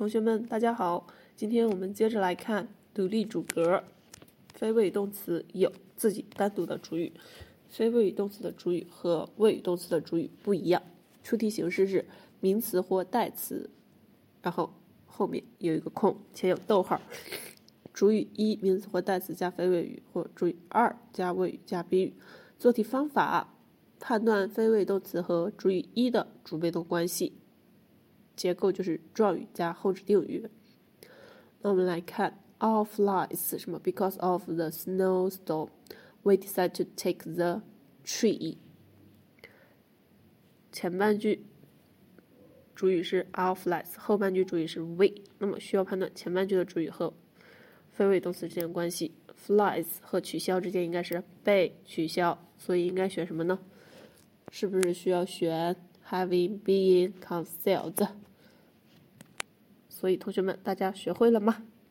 同学们，大家好。今天我们接着来看独立主格。非谓语动词有自己单独的主语，非谓语动词的主语和谓语动词的主语不一样。出题形式是名词或代词，然后后面有一个空，前有逗号。主语一，名词或代词加非谓语，或主语二加谓语加宾语。做题方法：判断非谓动词和主语一的主被动关系。结构就是状语加后置定语。那我们来看 of lies 什么 because of the snowstorm we decide to take the tree。 前半句主语是 of lies， 后半句主语是 we， 那么需要判断前半句的主语和非谓动词之间的关系。 flies 和取消之间应该是被取消，所以应该选什么呢？是不是需要选 having been cancelled？ 所以同学们，大家学会了吗？